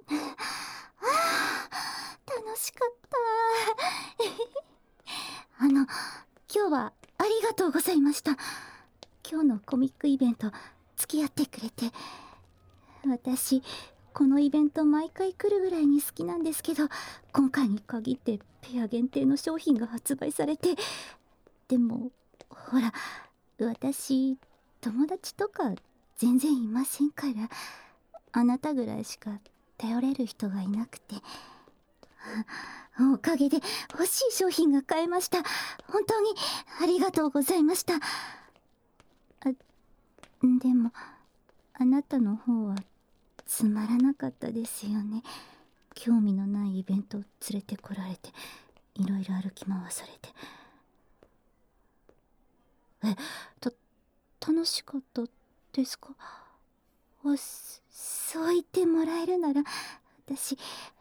楽しかった。今日はありがとうございました。今日のコミックイベント付き合ってくれて。私このイベント毎回来るぐらいに好きなんですけど、今回に限ってペア限定の商品が発売されて。でもほら、私友達とか全然いませんから、あなたぐらいしか頼れる人がいなくて。おかげで欲しい商品が買えました。本当にありがとうございました。でもあなたの方はつまらなかったですよね。興味のないイベントを連れてこられて、いろいろ歩き回されて。楽しかったですか？そう言ってもらえるなら私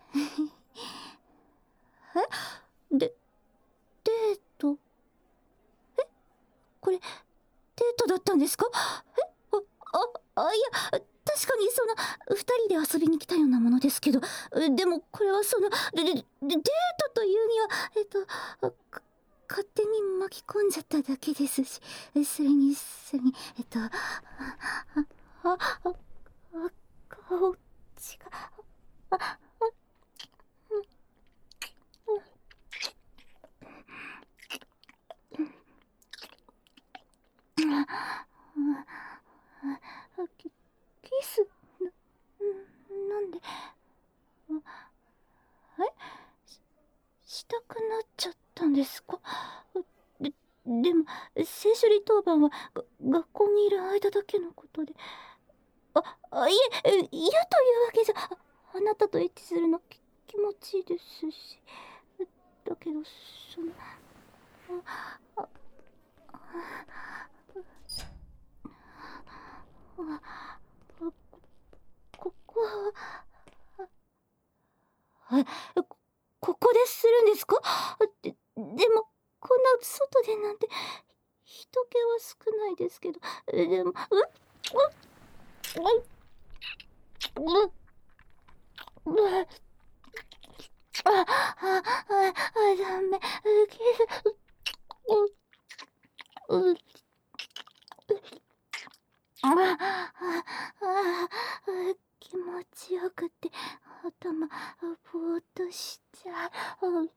デート？これデートだったんですか？いや、確かに2人で遊びに来たようなものですけど、でもこれはデートというには、勝手に巻き込んじゃっただけですし、それに、顔違キスなんで、したくなっちゃったんですか？でも聖書離当番は学校にいる間だけのことで。いえ、嫌というわけじゃ。あなたとエッチするの気持ちいいですし。だけどここは、ここでするんですか？でもこんな外でなんて。人気は少ないですけど。でもダメ。気持ちよくて頭ぼーっとしちゃう。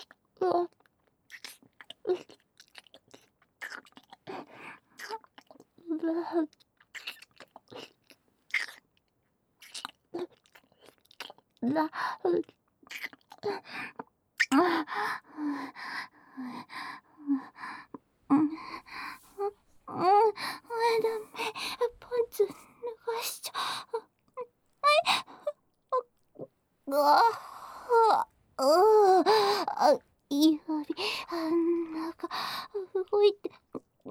ダメ。パンツ脱がしちゃう。指なんか動いて。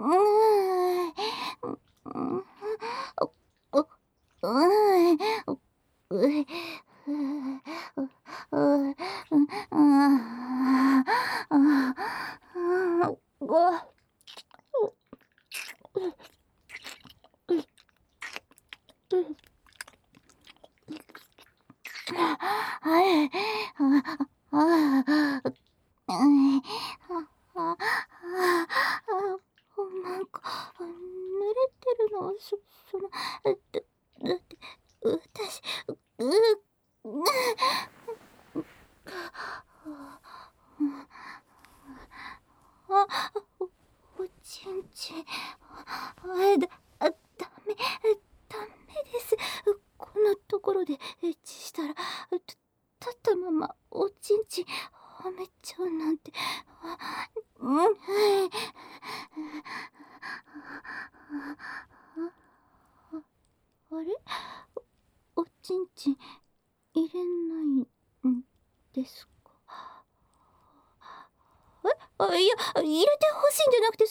なんか濡れてるの。だって私おちんちん。ダメです。こんなところでエッチしたら、立ったままおちんちんはめちゃうなんて。あれ、おちんちん入れないんですか？いや、入れてほしいんじゃなくて、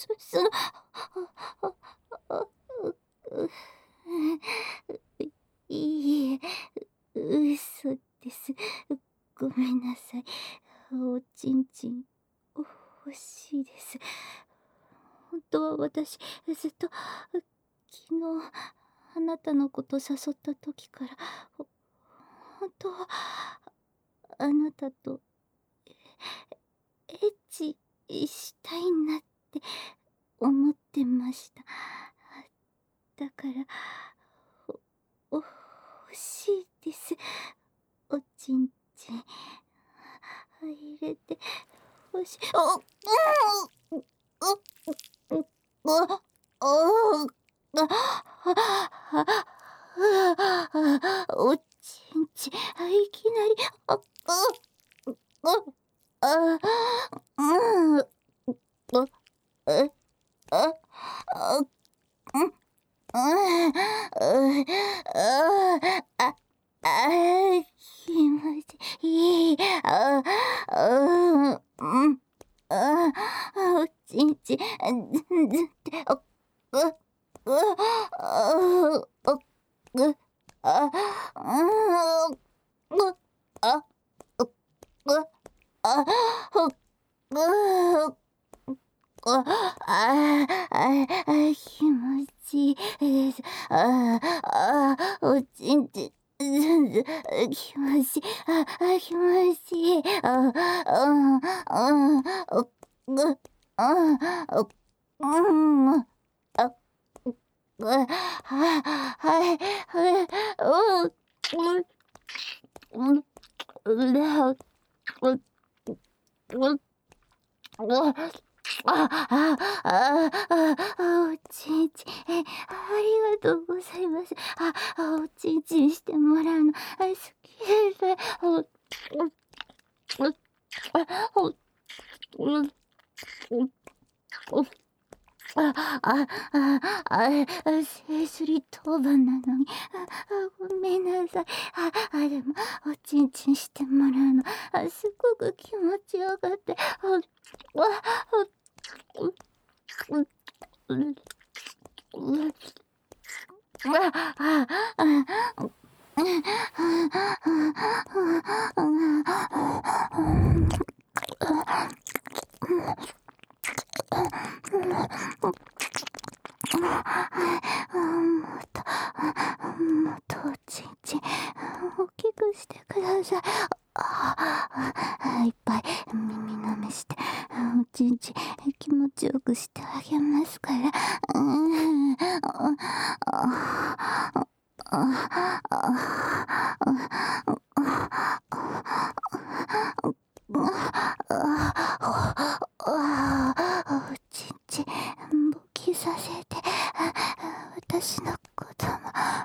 いいえ、嘘です。ごめんなさい。おちんちん欲しいです。本当は私ずっと昨日あなたのこと誘った時から本とあなたとエッチしたいなって思ってました。だから欲しいです。おちんちん入れてほしい。おちんちんいきなり気持ちいい。おちんちんずって気持ちいいです。おちんちん気持ちいい。気持ちいい。おちんちん、ありがとうございます。おちんちんしてもらうの、好きです。セスリ当番なのに、ごめんなさい。でも、おちんちんしてもらうの、すごく気持ちよかって、もっとおちんちん大きくしてください。いっぱい耳舐めしておちんちん気持ちよくしてあげますから。おちんちん勃起させて私の子供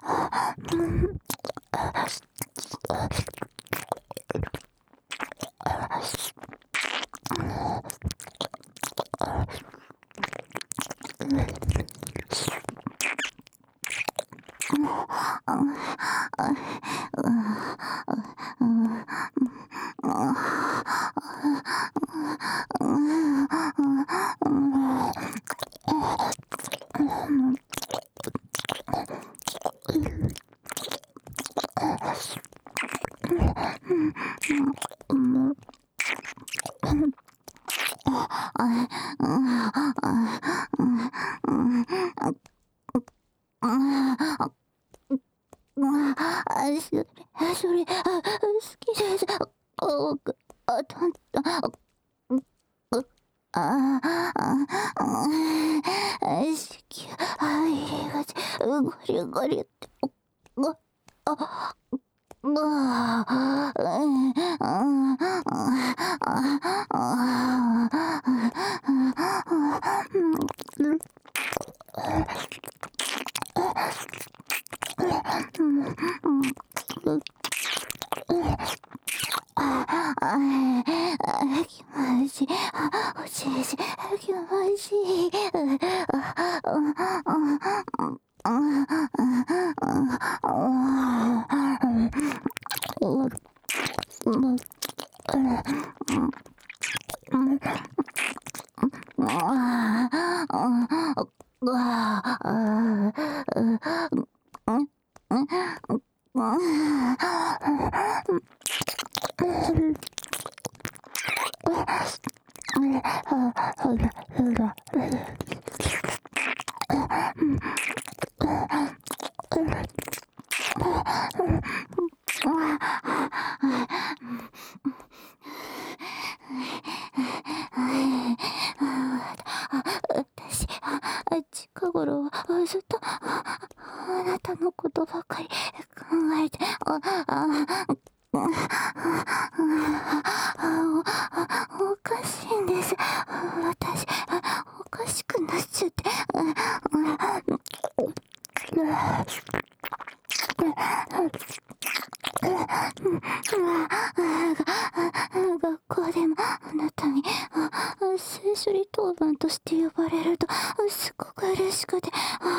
それ好きです。トントン子宮入りがちゴリゴリって気持ちいい。おちんちん気持ちいい。 私、近頃はずっとあなたのことばかり考えて、おかしいんです。私、おかしくなっちゃって。学校でもあなたに性処理当番として呼ばれるとすごく嬉しくて、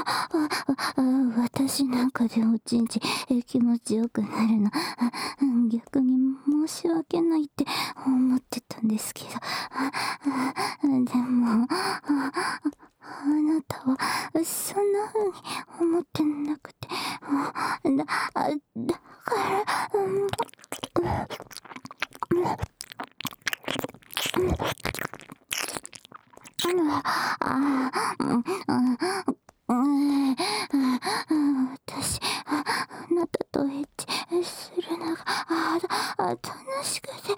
私なんかでおちんち気持ちよくなるの逆に申し訳ないって思ってたんですけど、でもあなたはそんな風に思ってなくて、だから、私、あなたとエッチするのが楽しくて、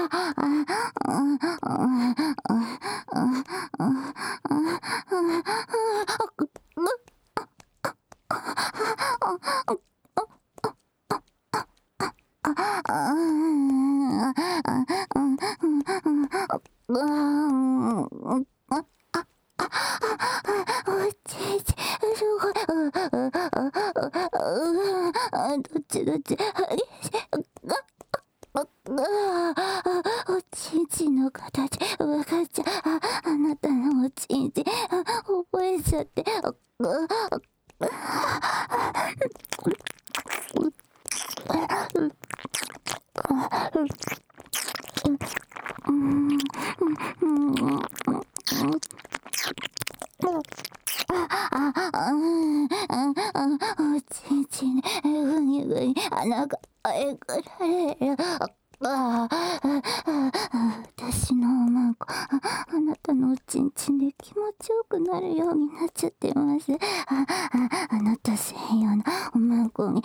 おちいち、すごい、どっち、おちんちんの形、わかっちゃあなたのおちんちん、覚えちゃって、おちんちんにぐにぐに穴が開くられる。私のおまんこ、あなたのおちんちんで気持ちよくなるようになっちゃってます。あなた専用のおまんこに、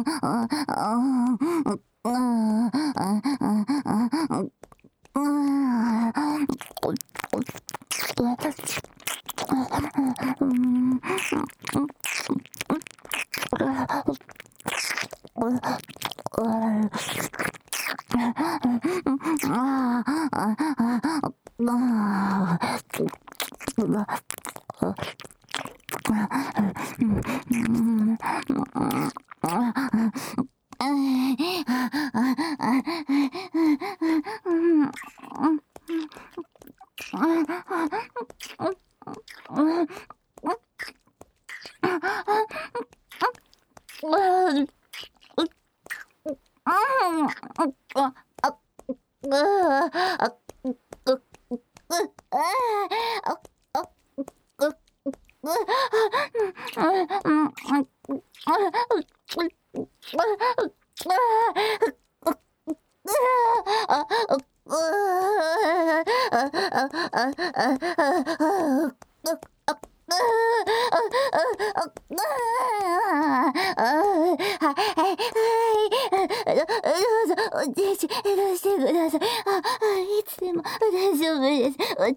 おじいちどうしてください。いつでも大丈夫です。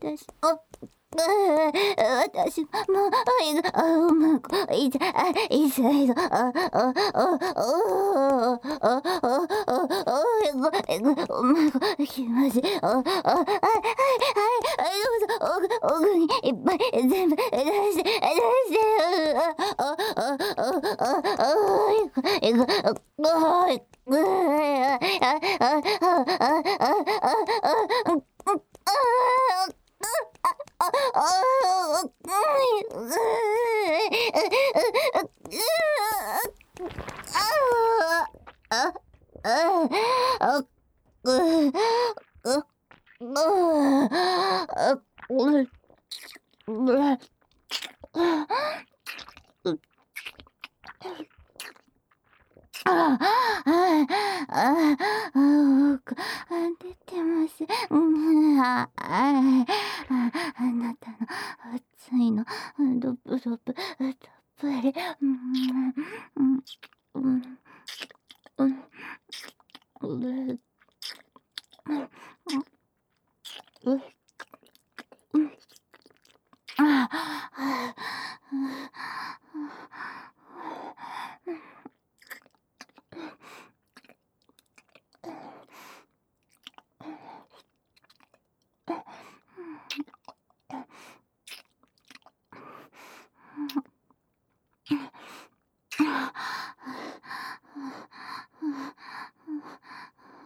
私もうまくいざいぞうまくいきますどうぞ奥にいっぱい全部出して出てます。あなたの熱いの、ドブドブ、たっぷり。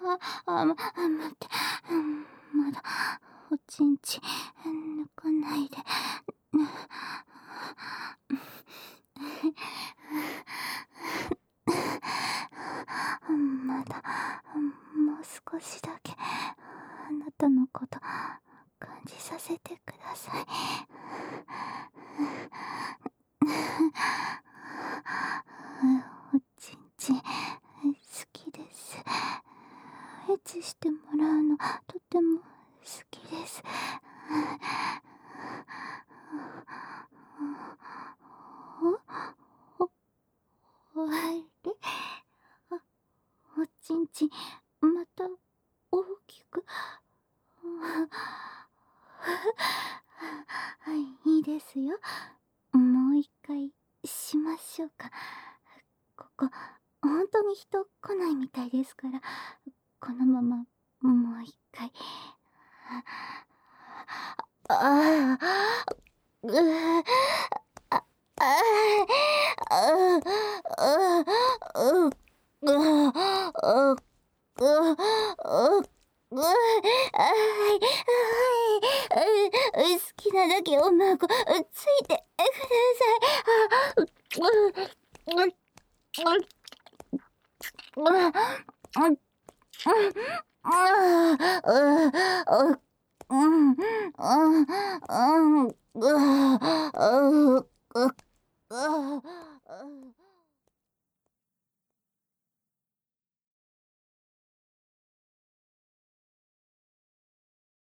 待って、まだおちんち抜かないで。まだもう少しだけあなたのこと感じさせてください。おちんち好きです。エッチしてもらうのとても好きです。おあれ、おちんちまた大きく。いいですよ。もう一回しましょうか。ここ本当に人来ないみたいですから、このままもう一回。ああ、うあ、ああ、ああ、ああ、好きなだけ女の子ついてください。